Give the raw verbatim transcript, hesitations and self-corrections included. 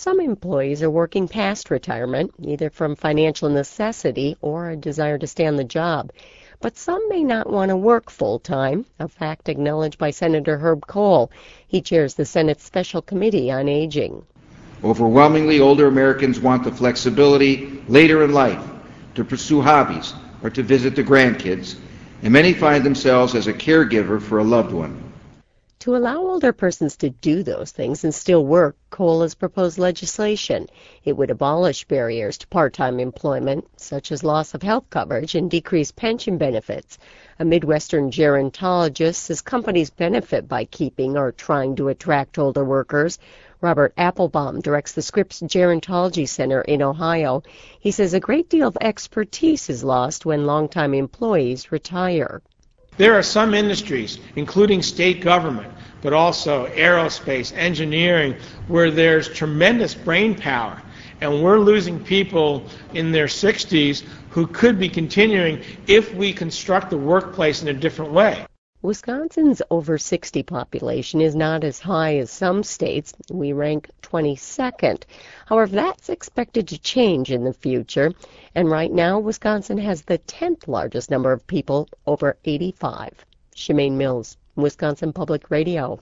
Some employees are working past retirement, either from financial necessity or a desire to stay on the job. But some may not want to work full-time, a fact acknowledged by Senator Herb Kohl. He chairs the Senate's Special Committee on Aging. Overwhelmingly, older Americans want the flexibility later in life to pursue hobbies or to visit the grandkids, and many find themselves as a caregiver for a loved one. To allow older persons to do those things and still work, Kohl has proposed legislation. It would abolish barriers to part-time employment, such as loss of health coverage and decreased pension benefits. A Midwestern gerontologist says companies benefit by keeping or trying to attract older workers. Robert Applebaum directs the Scripps Gerontology Center in Ohio. He says a great deal of expertise is lost when longtime employees retire. There are some industries, including state government, but also aerospace, engineering, where there's tremendous brain power, and we're losing people in their sixties who could be continuing if we construct the workplace in a different way. Wisconsin's over sixty population is not as high as some states. We rank twenty-second. However, that's expected to change in the future. And right now, Wisconsin has the tenth largest number of people over eighty-five. Shemaine Mills, Wisconsin Public Radio.